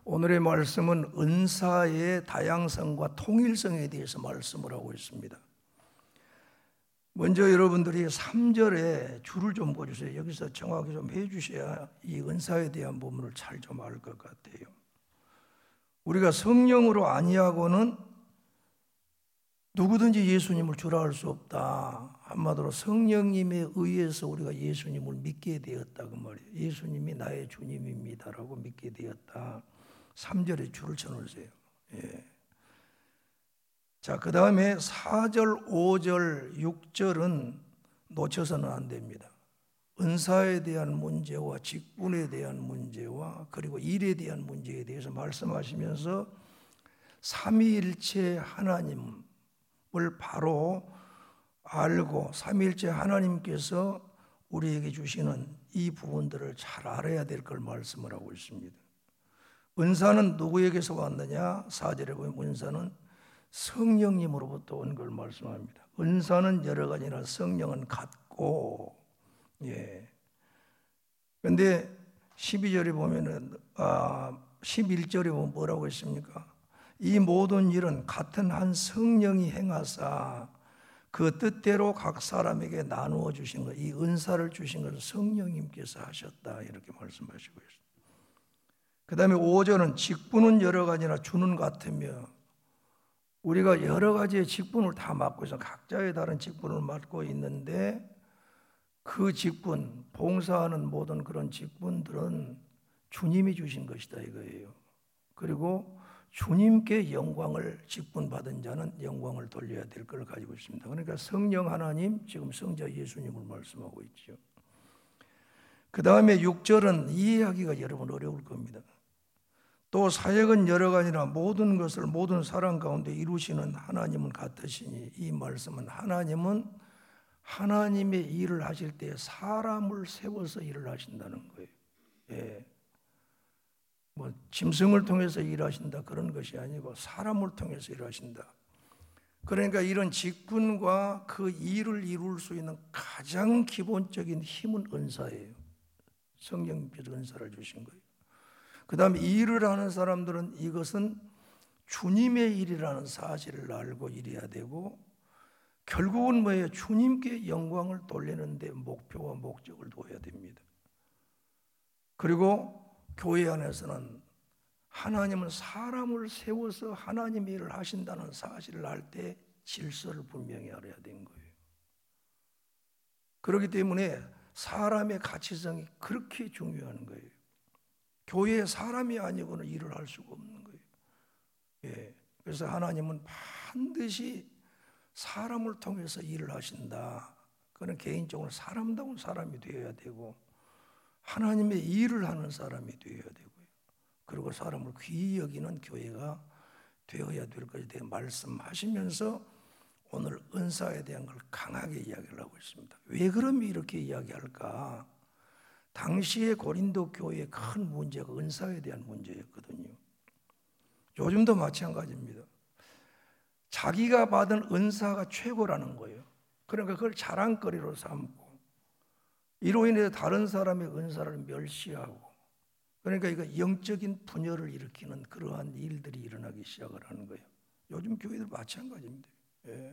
오늘의 말씀은 은사의 다양성과 통일성에 대해서 말씀을 하고 있습니다. 먼저 여러분들이 3절에 줄을 좀 보주세요. 여기서 정확히 좀 해주셔야 이 은사에 대한 부분을 잘 좀 알 것 같아요. 우리가 성령으로 아니하고는 누구든지 예수님을 주라 할 수 없다. 한마디로 성령님에 의해서 우리가 예수님을 믿게 되었다 그 말이에요. 예수님이 나의 주님입니다라고 믿게 되었다. 3절에 줄을 쳐놓으세요. 예. 자, 그 다음에 4절, 5절, 6절은 놓쳐서는 안 됩니다. 은사에 대한 문제와 직분에 대한 문제와 그리고 일에 대한 문제에 대해서 말씀하시면서 삼위일체 하나님을 바로 알고 삼위일체 하나님께서 우리에게 주시는 이 부분들을 잘 알아야 될 걸 말씀을 하고 있습니다. 은사는 누구에게서 왔느냐? 4절에 보면 은사는 성령님으로부터 온 걸 말씀합니다. 은사는 여러 가지나 성령은 같고, 그런데 12절에 보면은 11절에 보면 뭐라고 했습니까? 이 모든 일은 같은 한 성령이 행하사 그 뜻대로 각 사람에게 나누어 주신 것, 이 은사를 주신 것을 성령님께서 하셨다 이렇게 말씀하시고 있습니다. 그 다음에 5절은 직분은 여러 가지나 주는 같으며, 우리가 여러 가지의 직분을 다 맡고 있어 각자의 다른 직분을 맡고 있는데 그 직분, 봉사하는 모든 그런 직분들은 주님이 주신 것이다 이거예요. 그리고 주님께 영광을 직분 받은 자는 영광을 돌려야 될 걸 가지고 있습니다. 그러니까 성령 하나님, 지금 성자 예수님을 말씀하고 있죠. 그 다음에 6절은 이해하기가 여러분 어려울 겁니다. 또 사역은 여러 가지나 모든 것을 모든 사람 가운데 이루시는 하나님은 같으시니, 이 말씀은 하나님은 하나님의 일을 하실 때 사람을 세워서 일을 하신다는 거예요. 예. 뭐 짐승을 통해서 일하신다 그런 것이 아니고 사람을 통해서 일하신다. 그러니까 이런 직분과 그 일을 이룰 수 있는 가장 기본적인 힘은 은사예요. 성령께서 은사를 주신 거예요. 그 다음에 일을 하는 사람들은 이것은 주님의 일이라는 사실을 알고 일해야 되고, 결국은 뭐예요? 주님께 영광을 돌리는 데 목표와 목적을 둬야 됩니다. 그리고 교회 안에서는 하나님은 사람을 세워서 하나님의 일을 하신다는 사실을 알 때 질서를 분명히 알아야 되는 거예요. 그렇기 때문에 사람의 가치성이 그렇게 중요한 거예요. 교회에 사람이 아니고는 일을 할 수가 없는 거예요. 예. 그래서 하나님은 반드시 사람을 통해서 일을 하신다. 그는 개인적으로 사람다운 사람이 되어야 되고 하나님의 일을 하는 사람이 되어야 되고요. 그리고 사람을 귀히 여기는 교회가 되어야 될 것에 대해 말씀하시면서 오늘 은사에 대한 걸 강하게 이야기를 하고 있습니다. 왜 그러면 이렇게 이야기할까? 당시의 고린도 교회의 큰 문제가 은사에 대한 문제였거든요. 요즘도 마찬가지입니다. 자기가 받은 은사가 최고라는 거예요. 그러니까 그걸 자랑거리로 삼고 이로 인해서 다른 사람의 은사를 멸시하고, 그러니까 이거 영적인 분열을 일으키는 그러한 일들이 일어나기 시작을 하는 거예요. 요즘 교회들 마찬가지입니다. 예.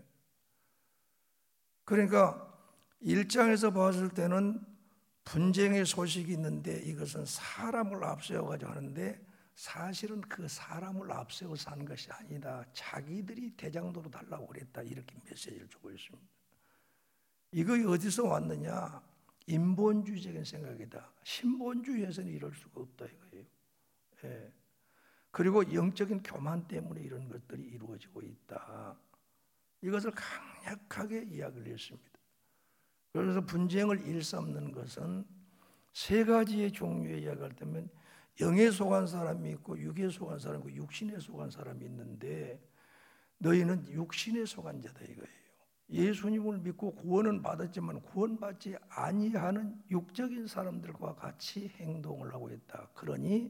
그러니까 일장에서 봤을 때는 분쟁의 소식이 있는데 이것은 사람을 앞세워가지고 하는데 사실은 그 사람을 앞세워서 하는 것이 아니라 자기들이 대장도로 달라고 그랬다 이렇게 메시지를 주고 있습니다. 이거 어디서 왔느냐? 인본주의적인 생각이다. 신본주의에서는 이럴 수가 없다 이거예요. 예. 그리고 영적인 교만 때문에 이런 것들이 이루어지고 있다. 이것을 강력하게 이야기를 했습니다. 그래서 분쟁을 일삼는 것은 세 가지의 종류의 이야기를 때면 영에 속한 사람이 있고 육에 속한 사람이 있고 육신에 속한 사람이 있는데 너희는 육신에 속한 자다 이거예요. 예수님을 믿고 구원은 받았지만 구원받지 아니하는 육적인 사람들과 같이 행동을 하고 있다. 그러니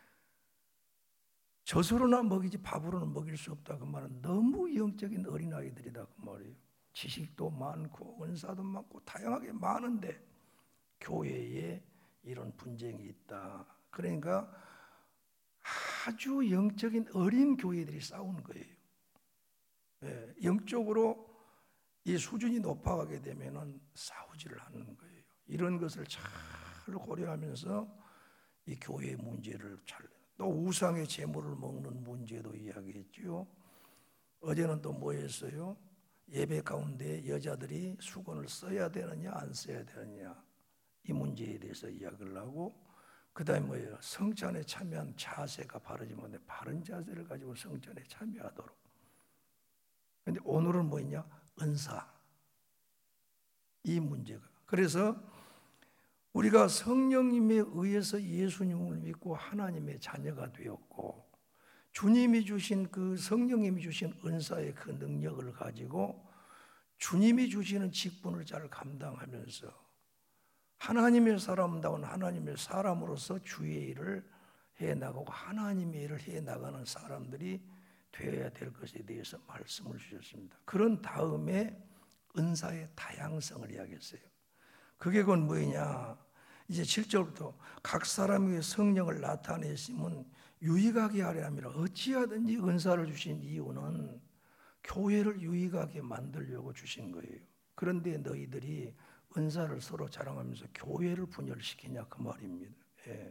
젖으로나 먹이지 밥으로는 먹일 수 없다 그 말은 너무 영적인 어린아이들이다 그 말이에요. 지식도 많고 은사도 많고 다양하게 많은데 교회에 이런 분쟁이 있다. 그러니까 아주 영적인 어린 교회들이 싸우는 거예요. 예, 영적으로 이 수준이 높아가게 되면은 싸우지를 않는 거예요. 이런 것을 잘 고려하면서 이 교회의 문제를 또 우상의 제물을 먹는 문제도 이야기했죠. 어제는 또 뭐 했어요? 예배 가운데 여자들이 수건을 써야 되느냐 안 써야 되느냐 이 문제에 대해서 이야기를 하고, 그 다음에 뭐예요? 성찬에 참여한 자세가 바르지 못해 바른 자세를 가지고 성찬에 참여하도록. 그런데 오늘은 뭐냐? 은사, 이 문제가. 그래서 우리가 성령님에 의해서 예수님을 믿고 하나님의 자녀가 되었고, 주님이 주신 그 성령님이 주신 은사의 그 능력을 가지고 주님이 주시는 직분을 잘 감당하면서 하나님의 사람다운 하나님의 사람으로서 주의 일을 해나가고 하나님의 일을 해나가는 사람들이 되어야 될 것에 대해서 말씀을 주셨습니다. 그런 다음에 은사의 다양성을 이야기했어요. 그게 곧 뭐냐? 이제 7절부터 각 사람에게 성령을 나타내심은 유익하게 하려 함이라. 어찌하든지 은사를 주신 이유는 교회를 유익하게 만들려고 주신 거예요. 그런데 너희들이 은사를 서로 자랑하면서 교회를 분열시키냐 그 말입니다. 예.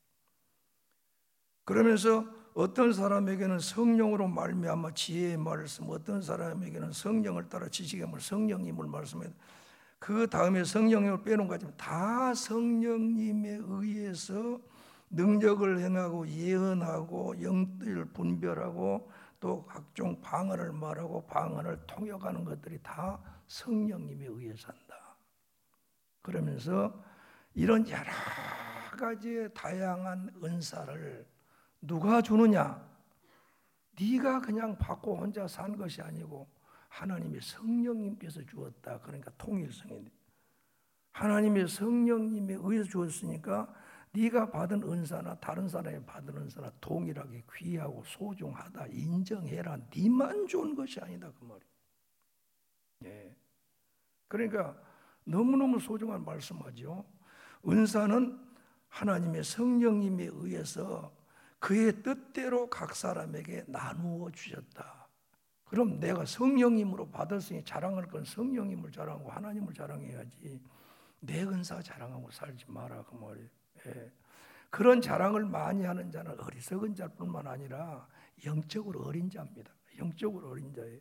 그러면서 어떤 사람에게는 성령으로 말미암아 지혜의 말씀, 어떤 사람에게는 성령을 따라 지식의 말, 성령님을 말씀해. 그 다음에 성령님을 빼놓은 거 같지만 다 성령님에 의해서 능력을 행하고 예언하고 영들 분별하고 또 각종 방언을 말하고 방언을 통역하는 것들이 다 성령님에 의해서 한다. 그러면서 이런 여러 가지의 다양한 은사를 누가 주느냐? 네가 그냥 받고 혼자 산 것이 아니고 하나님의 성령님께서 주었다. 그러니까 통일성인데 하나님의 성령님에 의해서 주었으니까 네가 받은 은사나 다른 사람이 받은 은사나 동일하게 귀하고 소중하다 인정해라. 네만 좋은 것이 아니다 그 말이에요. 예. 그러니까 너무너무 소중한 말씀하죠. 은사는 하나님의 성령님에 의해서 그의 뜻대로 각 사람에게 나누어 주셨다. 그럼 내가 성령님으로 받았으니 자랑할 건 성령님을 자랑하고 하나님을 자랑해야지 내 은사 자랑하고 살지 마라 그 말이에요. 예. 그런 자랑을 많이 하는 자는 어리석은 자뿐만 아니라 영적으로 어린 자입니다. 영적으로 어린 자예요.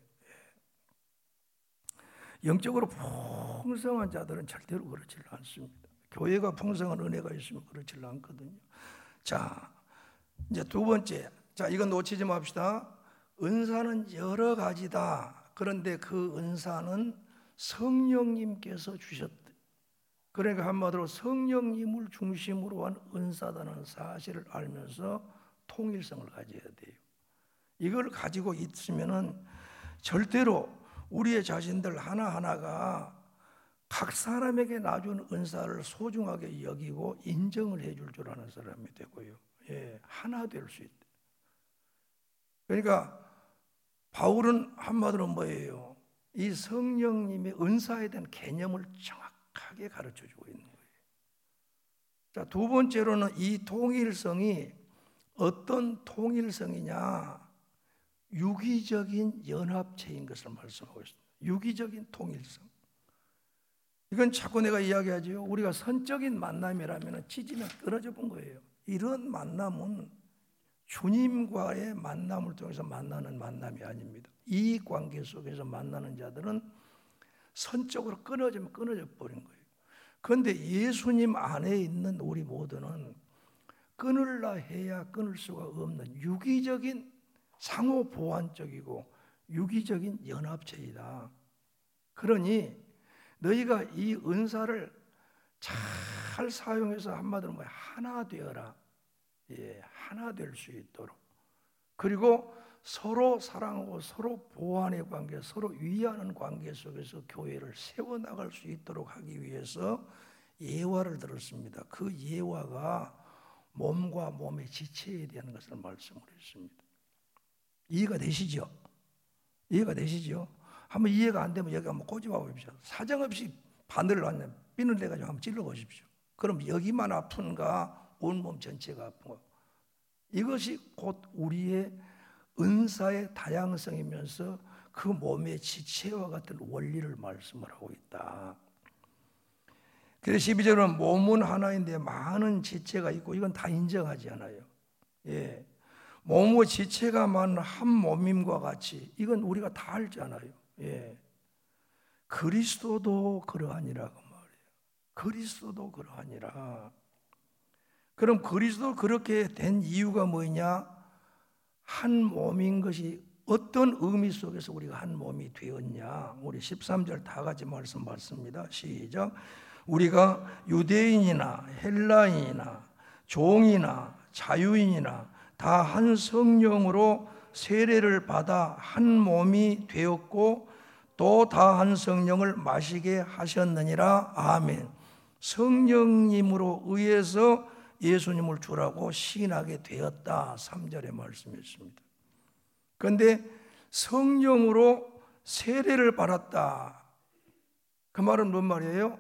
예. 영적으로 풍성한 자들은 절대로 그렇지 않습니다. 교회가 풍성한 은혜가 있으면 그렇지 않거든요. 자, 이제 두 번째. 자, 이건 놓치지 맙시다. 은사는 여러 가지다. 그런데 그 은사는 성령님께서 주셨다. 그러니까 한마디로 성령님을 중심으로 한 은사다는 사실을 알면서 통일성을 가져야 돼요. 이걸 가지고 있으면은 절대로 우리의 자신들 하나하나가 각 사람에게 놔준 은사를 소중하게 여기고 인정을 해줄 줄 아는 사람이 되고요. 예, 하나 될 수 있다. 그러니까 바울은 한마디로 뭐예요? 이 성령님의 은사에 대한 개념을 정확하게 가르쳐주고 있는 거예요. 자, 두 번째로는 이 통일성이 어떤 통일성이냐? 유기적인 연합체인 것을 말씀하고 있습니다. 유기적인 통일성. 이건 자꾸 내가 이야기하죠. 우리가 선적인 만남이라면 찢으면 끊어져 본 거예요. 이런 만남은 주님과의 만남을 통해서 만나는 만남이 아닙니다. 이 관계 속에서 만나는 자들은 선적으로 끊어지면 끊어져 버린 거예요. 그런데 예수님 안에 있는 우리 모두는 끊으려 해야 끊을 수가 없는 유기적인 상호 보완적이고 유기적인 연합체이다. 그러니 너희가 이 은사를 잘 사용해서 한마디로 뭐야? 하나 되어라. 예, 하나 될 수 있도록. 그리고 서로 사랑하고 서로 보완의 관계, 서로 위하는 관계 속에서 교회를 세워나갈 수 있도록 하기 위해서 예화를 들었습니다. 그 예화가 몸과 몸의 지체에 대한 것을 말씀을 했습니다. 이해가 되시죠? 이해가 되시죠? 한번 이해가 안 되면 여기 한번 꼬집어 보십시오. 사정없이 바늘을 완전 핀을 내가지고 한번 찔러 보십시오. 그럼 여기만 아픈가? 온몸 전체가 아픈가? 이것이 곧 우리의 은사의 다양성이면서 그 몸의 지체와 같은 원리를 말씀을 하고 있다. 그래서 12절은 몸은 하나인데 많은 지체가 있고, 이건 다 인정하지 않아요. 예. 몸의 지체가 많은 한 몸임과 같이, 이건 우리가 다 알잖아요. 예. 그리스도도 그러하니라 그 말이에요. 그리스도도 그러하니라. 그럼 그리스도 그렇게 된 이유가 뭐냐? 한 몸인 것이 어떤 의미 속에서 우리가 한 몸이 되었냐? 우리 13절 다 같이 말씀 받습니다. 시작. 우리가 유대인이나 헬라인이나 종이나 자유인이나 다 한 성령으로 세례를 받아 한 몸이 되었고 또 다 한 성령을 마시게 하셨느니라. 아멘. 성령님으로 의해서 예수님을 주라고 시인하게 되었다. 3절의 말씀이었습니다. 그런데 성령으로 세례를 받았다. 그 말은 뭔 말이에요?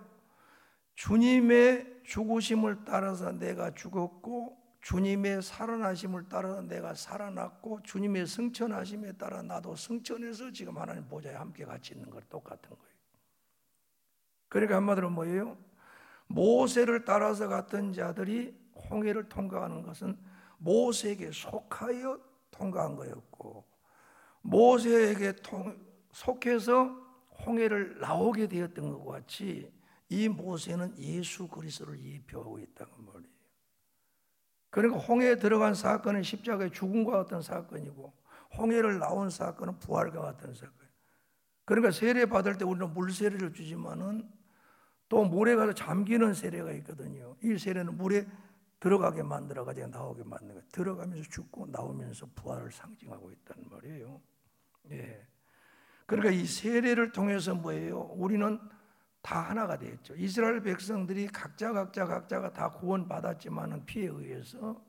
주님의 죽으심을 따라서 내가 죽었고, 주님의 살아나심을 따라서 내가 살아났고, 주님의 승천하심에 따라 나도 승천해서 지금 하나님 보좌에 함께 같이 있는 것 똑같은 거예요. 그러니까 한마디로 뭐예요? 모세를 따라서 갔던 자들이 홍해를 통과하는 것은 모세에게 속하여 통과한 거였고, 모세에게 속해서 홍해를 나오게 되었던 것과 같이 이 모세는 예수 그리스도를 예표하고 있다는 말이에요. 그러니까 홍해에 들어간 사건은 십자가의 죽음과 같은 사건이고, 홍해를 나온 사건은 부활과 같은 사건이에요. 그러니까 세례 받을 때 우리는 물 세례를 주지만은 또 물에 가서 잠기는 세례가 있거든요. 이 세례는 물에 들어가게 만들어가지고 나오게 만드는 거예요. 들어가면서 죽고 나오면서 부활을 상징하고 있다는 말이에요. 예. 그러니까 이 세례를 통해서 뭐예요? 우리는 다 하나가 되었죠. 이스라엘 백성들이 각자가 다 구원받았지만은 피에 의해서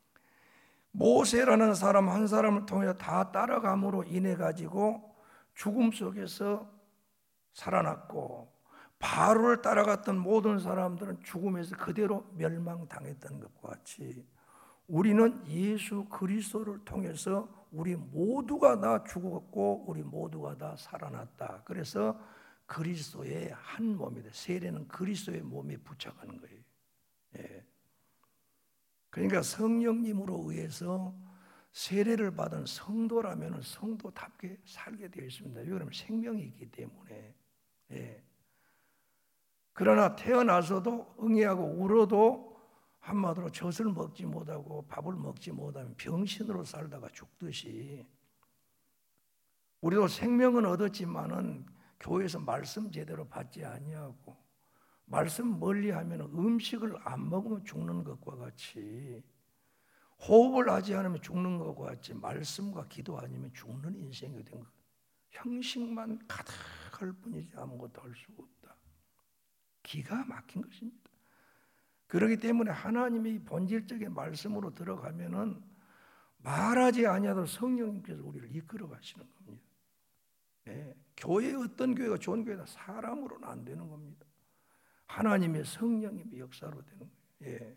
모세라는 사람 한 사람을 통해 다 따라감으로 인해 가지고 죽음 속에서 살아났고, 바로를 따라갔던 모든 사람들은 죽음에서 그대로 멸망당했던 것과 같이 우리는 예수 그리스도를 통해서 우리 모두가 다 죽었고 우리 모두가 다 살아났다. 그래서 그리스도의 한 몸이다. 세례는 그리스도의 몸에 부착하는 거예요. 예. 그러니까 성령님으로 의해서 세례를 받은 성도라면 성도답게 살게 되어 있습니다. 왜냐하면 생명이 있기 때문에. 예. 그러나 태어나서도 응애하고 울어도 한마디로 젖을 먹지 못하고 밥을 먹지 못하면 병신으로 살다가 죽듯이, 우리도 생명은 얻었지만은 교회에서 말씀 제대로 받지 아니하고 말씀 멀리하면 음식을 안 먹으면 죽는 것과 같이, 호흡을 하지 않으면 죽는 것과 같이 말씀과 기도 아니면 죽는 인생이 된 것. 형식만 가득할 뿐이지 아무것도 할 수가 없다. 기가 막힌 것입니다. 그렇기 때문에 하나님의 본질적인 말씀으로 들어가면은 말하지 아니하도 성령님께서 우리를 이끌어 가시는 겁니다. 예. 교회 어떤 교회가 좋은 교회다 사람으로는 안 되는 겁니다. 하나님의 성령님의 역사로 되는 거예요. 예.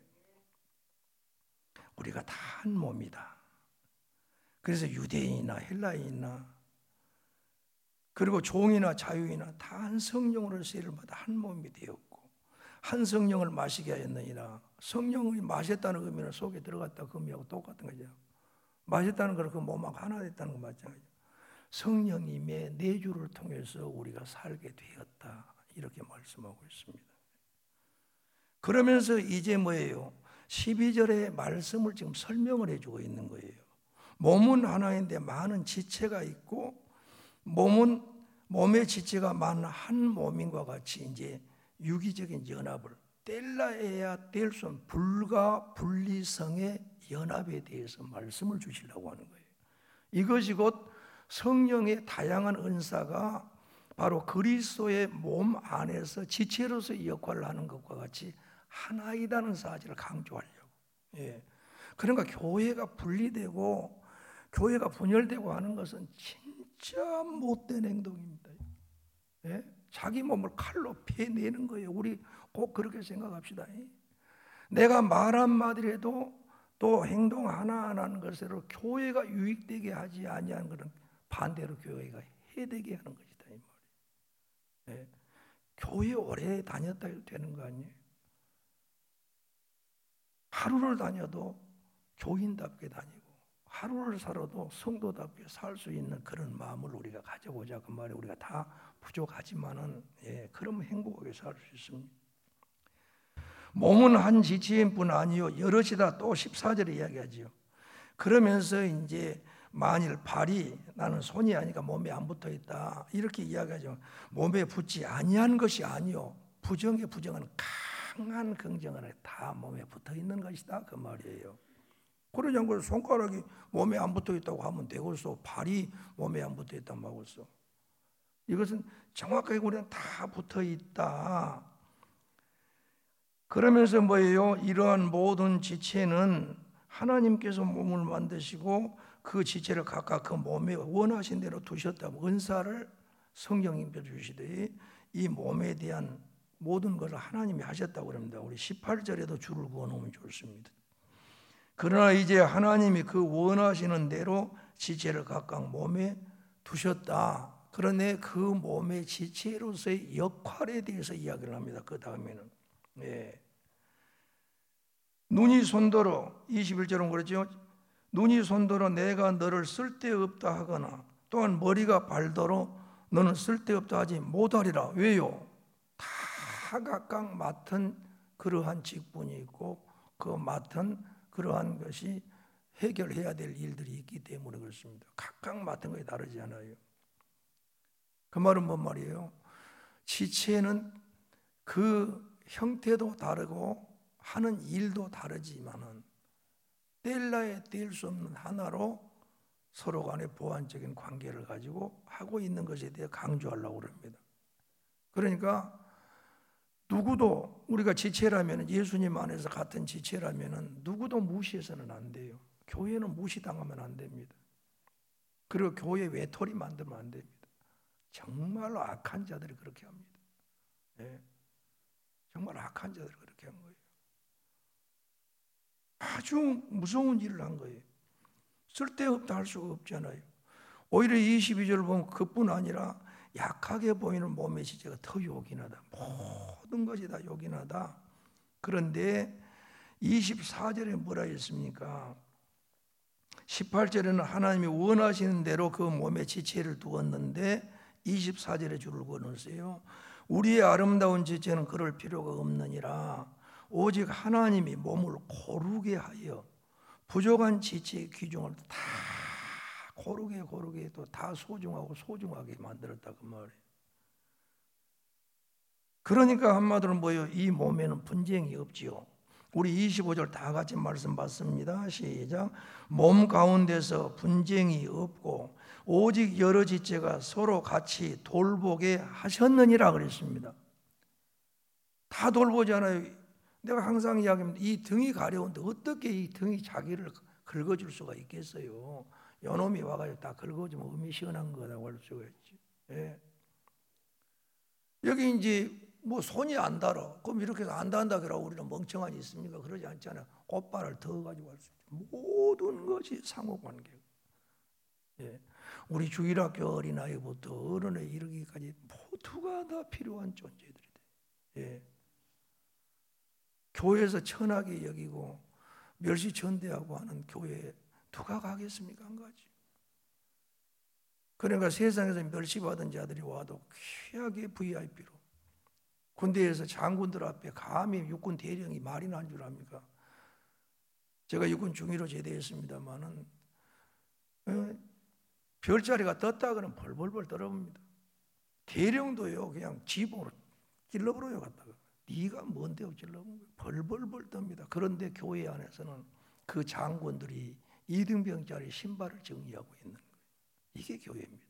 우리가 다 한 몸이다. 그래서 유대인이나 헬라인이나 그리고 종이나 자유이나 다 한 성령으로 세례를 받아 한 몸이 되었고 한 성령을 마시게 하였느니라. 성령이 마셨다는 의미는 속에 들어갔다 그 의미하고 똑같은 거죠. 마셨다는 건 그 몸하고 하나 됐다는 거 마찬가지죠. 성령님의 내주를 통해서 우리가 살게 되었다. 이렇게 말씀하고 있습니다. 그러면서 이제 뭐예요? 12절의 말씀을 지금 설명을 해주고 있는 거예요. 몸은 하나인데 많은 지체가 있고 몸의 지체가 많은 한 몸인과 같이 이제 유기적인 연합을 뗄라야 뗄 수 없는 불가분리성의 연합에 대해서 말씀을 주시려고 하는 거예요. 이것이 곧 성령의 다양한 은사가 바로 그리스도의 몸 안에서 지체로서의 역할을 하는 것과 같이 하나이다는 사실을 강조하려고. 예. 그러니까 교회가 분리되고 교회가 분열되고 하는 것은 진짜 못된 행동입니다. 예? 자기 몸을 칼로 패내는 거예요. 우리 꼭 그렇게 생각합시다. 내가 말 한마디라도 또 행동 하나하나는 것으로 교회가 유익되게 하지 아니하는 것은 반대로 교회가 해되게 하는 것이다 이 말이에요. 예. 교회 오래 다녔다 해도 되는 거 아니에요? 하루를 다녀도 교인답게 다니고 하루를 살아도 성도답게 살 수 있는 그런 마음을 우리가 가져보자 그 말이에요. 우리가 다 부족하지만은 그러면 행복하게 살 수 있습니다. 몸은 한 지체인 뿐 아니요 여럿이다 또 14절에 이야기하지요. 그러면서 이제 만일 발이 나는 손이 아니까 몸에 안 붙어 있다 이렇게 이야기하죠. 몸에 붙지 아니한 것이 아니요 부정의 부정은 강한 긍정은 다 몸에 붙어 있는 것이다 그 말이에요. 그러지 않고 손가락이 몸에 안 붙어 있다고 하면 되겠어. 발이 몸에 안 붙어 있다고 하겠어. 이것은 정확하게 우리는 다 붙어 있다. 그러면서 뭐예요? 이러한 모든 지체는 하나님께서 몸을 만드시고 그 지체를 각각 그 몸에 원하신 대로 두셨다고 은사를 성령님께 주시되 이 몸에 대한 모든 것을 하나님이 하셨다고 합니다. 우리 18절에도 줄을 그어놓으면 좋습니다. 그러나 이제 하나님이 그 원하시는 대로 지체를 각각 몸에 두셨다. 그러네 그 몸의 지체로서의 역할에 대해서 이야기를 합니다. 그 다음에는 눈이 손도로 21절은 그러죠. 눈이 손도로 내가 너를 쓸데없다 하거나 또한 머리가 발도로 너는 쓸데없다 하지 못하리라. 왜요? 다 각각 맡은 그러한 직분이 있고 그 맡은 그러한 것이 해결해야 될 일들이 있기 때문에 그렇습니다. 각각 맡은 것이 다르지 않아요. 그 말은 뭔 말이에요? 지체는 그 형태도 다르고 하는 일도 다르지만은 뗄래야 뗄 수 없는 하나로 서로 간의 보완적인 관계를 가지고 하고 있는 것에 대해 강조하려고 합니다. 그러니까 누구도 우리가 지체라면 예수님 안에서 같은 지체라면 누구도 무시해서는 안 돼요. 교회는 무시당하면 안 됩니다. 그리고 교회 외톨이 만들면 안 됩니다. 정말로 악한 자들이 그렇게 합니다. 정말 악한 자들이 그렇게 한 거예요. 아주 무서운 일을 한 거예요. 쓸데없다 할 수가 없잖아요. 오히려 22절을 보면 그뿐 아니라 약하게 보이는 몸의 지체가 더 요긴하다. 모든 것이 다 요긴하다. 그런데 24절에 뭐라 했습니까? 18절에는 하나님이 원하시는 대로 그 몸의 지체를 두었는데 24절에 줄을 그어놓으세요. 우리의 아름다운 지체는 그럴 필요가 없느니라. 오직 하나님이 몸을 고르게 하여 부족한 지체의 귀중을 다 고르게 또 다 소중하게 만들었다 그 말이에요. 그러니까 한마디로 뭐예요? 이 몸에는 분쟁이 없지요. 우리 25절 다 같이 말씀 받습니다. 시작. 몸 가운데서 분쟁이 없고 오직 여러 지체가 서로 같이 돌보게 하셨느니라 그랬습니다. 다 돌보잖아요. 내가 항상 이야기합니다. 이 등이 가려운데 어떻게 이 등이 자기를 긁어줄 수가 있겠어요? 요놈이 와가지고 다 긁어주면 음이 시원한 거라고 할 수가 있지. 여기 이제 뭐 손이 안 닳아. 그럼 이렇게 해서 안 닿는다 그러고 우리는 멍청하지 있습니까? 그러지 않잖아요. 꽃발을 더 가지고 할 수 있죠. 모든 것이 상호관계고. 우리 주일학교 어린아이부터 어른에 이르기까지 모두가 다 필요한 존재들이 돼. 교회에서 천하게 여기고 멸시천대하고 하는 교회에 누가 가겠습니까? 안 가지. 그러니까 세상에서 멸시받은 자들이 와도 귀하게 VIP로 군대에서 장군들 앞에 감히 육군 대령이 말이 난 줄 압니까? 제가 육군 중위로 제대했습니다마는 별자리가 떴다 그러면 벌벌벌 떨어봅니다. 대령도요 그냥 지붕으로 찔러버려요 갔다가. 네가 뭔데 찔러본 거야? 벌벌벌 떱니다. 그런데 교회 안에서는 그 장군들이 이등병짜리 신발을 정리하고 있는 거예요. 이게 교회입니다.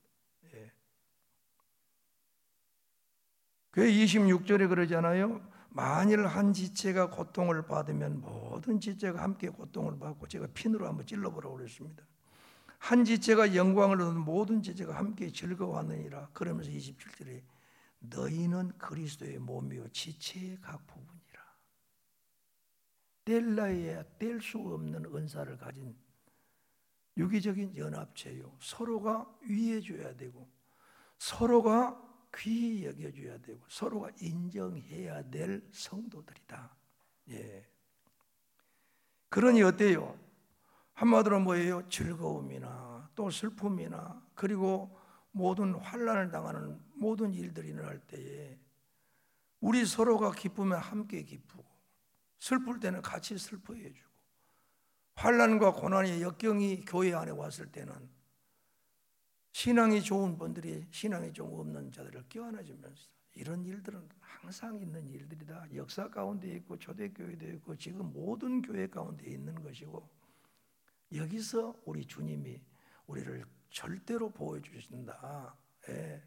그 26절에 그러잖아요. 만일 한 지체가 고통을 받으면 모든 지체가 함께 고통을 받고 제가 핀으로 한번 찔러보라고 그랬습니다. 한 지체가 영광을 얻는 모든 지체가 함께 즐거워하느니라. 그러면서 27절에 너희는 그리스도의 몸이요 지체의 각 부분이라. 뗄라야 뗄 수 없는 은사를 가진 유기적인 연합체요. 서로가 위해줘야 되고 서로가 귀히 여겨줘야 되고 서로가 인정해야 될 성도들이다. 예. 그러니 어때요? 한마디로 뭐예요? 즐거움이나 또 슬픔이나 그리고 모든 환난을 당하는 모든 일들이 일어날 때에 우리 서로가 기쁘면 함께 기쁘고 슬플 때는 같이 슬퍼해 주고 환난과 고난의 역경이 교회 안에 왔을 때는 신앙이 좋은 분들이 신앙이 좀 없는 자들을 껴안아 주면서 이런 일들은 항상 있는 일들이다. 역사 가운데 있고 초대교회도 있고 지금 모든 교회 가운데 있는 것이고 여기서 우리 주님이 우리를 절대로 보호해주신다. 예.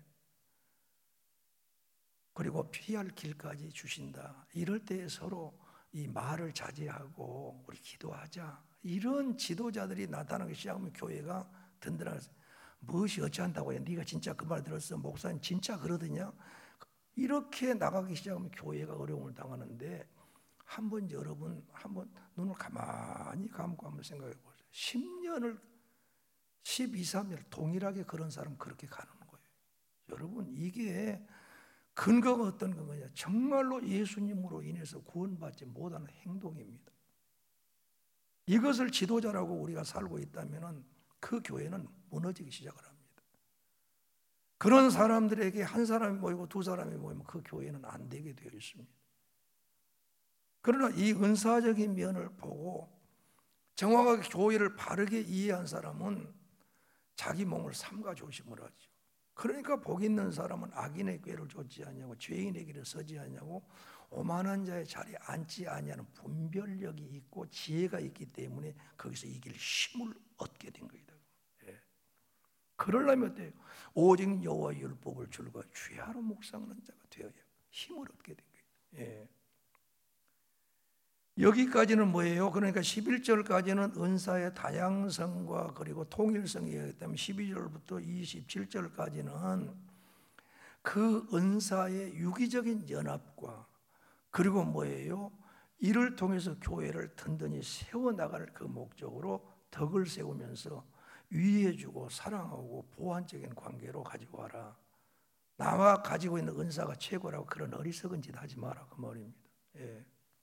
그리고 피할 길까지 주신다. 이럴 때 서로 이 말을 자제하고 우리 기도하자. 이런 지도자들이 나타나기 시작하면 교회가 든든하게 무엇이 어찌한다고 해? 네가 진짜 그 말 들었어? 목사님 진짜 그러더냐? 이렇게 나가기 시작하면 교회가 어려움을 당하는데 한번 여러분 한번 눈을 가만히 감고 한번 생각해 보세요. 10년을 12, 13년 동일하게 그런 사람 그렇게 가는 거예요. 여러분 이게 근거가 어떤 건가냐? 정말로 예수님으로 인해서 구원받지 못하는 행동입니다. 이것을 지도자라고 우리가 살고 있다면 그 교회는 무너지기 시작을 합니다. 그런 사람들에게 한 사람이 모이고 두 사람이 모이면 그 교회는 안 되게 되어 있습니다. 그러나 이 은사적인 면을 보고 정확하게 교회를 바르게 이해한 사람은 자기 몸을 삼가 조심을 하죠. 그러니까 복 있는 사람은 악인의 꾀를 좇지 아니하고 죄인의 길에 서지 아니하고 오만한 자의 자리에 앉지 아니하는 분별력이 있고 지혜가 있기 때문에 거기서 이길 힘을 얻게 된 거이다. 예. 그러려면 어때요? 오직 여호와 율법을 줄과 주야로 묵상하는 자가 되어야 힘을 얻게 된 거예요. 예. 여기까지는 뭐예요? 그러니까 11절까지는 은사의 다양성과 그리고 통일성이기 때문에 12절부터 27절까지는 그 은사의 유기적인 연합과 그리고 뭐예요? 이를 통해서 교회를 든든히 세워나갈 그 목적으로 덕을 세우면서 위해주고 사랑하고 보완적인 관계로 가지고 와라. 나와 가지고 있는 은사가 최고라고 그런 어리석은 짓 하지 마라 그 말입니다. 예.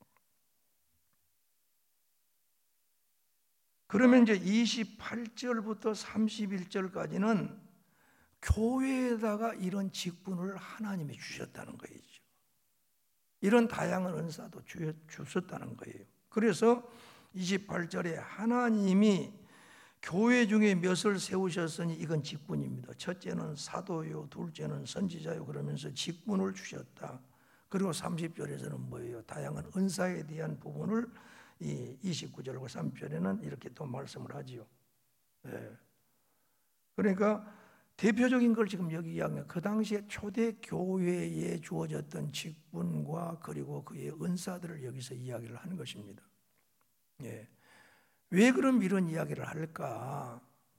그러면 이제 28절부터 31절까지는 교회에다가 이런 직분을 하나님이 주셨다는 거죠. 이런 다양한 은사도 주셨다는 거예요. 그래서 28절에 하나님이 교회 중에 몇을 세우셨으니 이건 직분입니다. 첫째는 사도요, 둘째는 선지자요 그러면서 직분을 주셨다. 그리고 30절에서는 뭐예요? 다양한 은사에 대한 부분을 이 29절과 30절에는 이렇게 또 말씀을 하지요. 네. 그러니까 대표적인 걸 지금 여기 이야기해요. 그 당시에 초대 교회에 주어졌던 직분과 그리고 그의 은사들을 여기서 이야기를 하는 것입니다. 예. 왜 그럼 이런 이야기를 할까?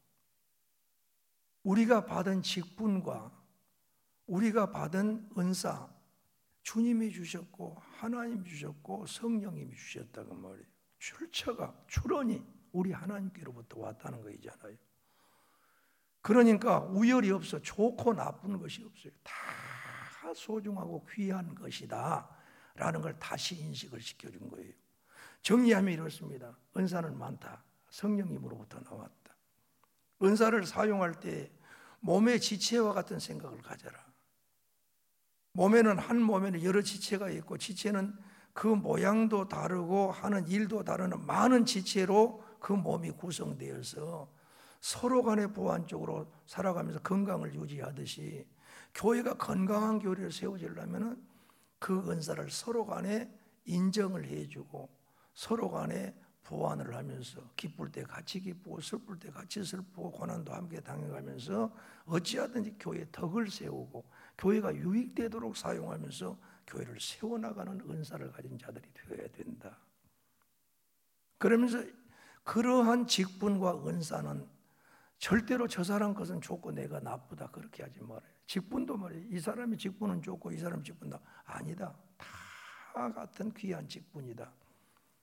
우리가 받은 직분과 우리가 받은 은사, 주님이 주셨고 하나님이 주셨고 성령님이 주셨다고 말이에요. 출원이 우리 하나님께로부터 왔다는 거이잖아요. 그러니까 우열이 없어. 좋고 나쁜 것이 없어요. 다 소중하고 귀한 것이다 라는 걸 다시 인식을 시켜준 거예요. 정리하면 이렇습니다. 은사는 많다. 성령님으로부터 나왔다. 은사를 사용할 때 몸의 지체와 같은 생각을 가져라. 몸에는 한 몸에는 여러 지체가 있고 지체는 그 모양도 다르고 하는 일도 다르는 많은 지체로 그 몸이 구성되어서 서로 간의 보완적으로 살아가면서 건강을 유지하듯이 교회가 건강한 교회를 세워지려면 그 은사를 서로 간에 인정을 해주고 서로 간에 보완을 하면서 기쁠 때 같이 기쁘고 슬플 때 같이 슬프고 고난도 함께 당해가면서 어찌하든지 교회에 덕을 세우고 교회가 유익되도록 사용하면서 교회를 세워나가는 은사를 가진 자들이 되어야 된다. 그러면서 그러한 직분과 은사는 절대로 저 사람 것은 좋고 내가 나쁘다 그렇게 하지 말아요. 직분도 말이에요. 이 사람의 직분은 좋고 이 사람 직분도 아니다. 다 같은 귀한 직분이다.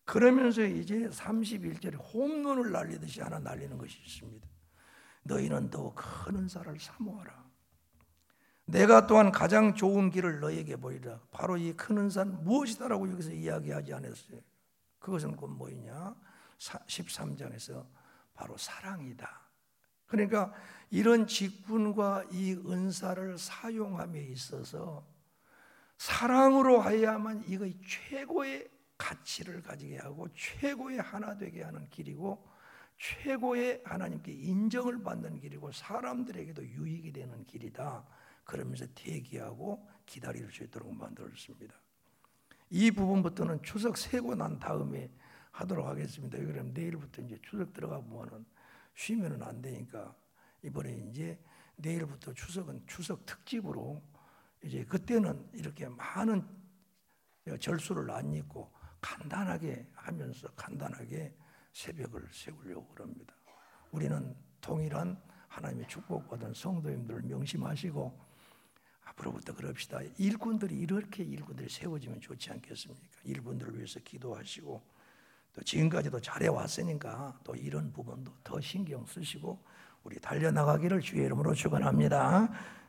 그러면서 이제 31절에 홈런을 날리듯이 하나 날리는 것이 있습니다. 너희는 더 큰 은사를 사모하라. 내가 또한 가장 좋은 길을 너에게 보이라. 바로 이 큰 은사는 무엇이다라고 여기서 이야기하지 않았어요. 그것은 곧 뭐냐? 13장에서 바로 사랑이다. 그러니까 이런 직분과 이 은사를 사용함에 있어서 사랑으로 하야만 이거의 최고의 가치를 가지게 하고 최고의 하나 되게 하는 길이고 최고의 하나님께 인정을 받는 길이고 사람들에게도 유익이 되는 길이다. 그러면서 대기하고 기다릴 수 있도록 만들었습니다. 이 부분부터는 추석 세고 난 다음에 하도록 하겠습니다. 그럼 내일부터 이제 추석 들어가 보면은 쉬면은 안 되니까 이번에 이제 내일부터 추석은 추석 특집으로 이제 그때는 이렇게 많은 절수를 안 입고 간단하게 하면서 간단하게 새벽을 세우려고 그럽니다. 우리는 동일한 하나님의 축복받은 성도님들을 명심하시고 앞으로부터 그럽시다. 일꾼들이 세워지면 좋지 않겠습니까? 일꾼들을 위해서 기도하시고 또 지금까지도 잘해왔으니까 또 이런 부분도 더 신경 쓰시고 우리 달려나가기를 주의 이름으로 축원합니다.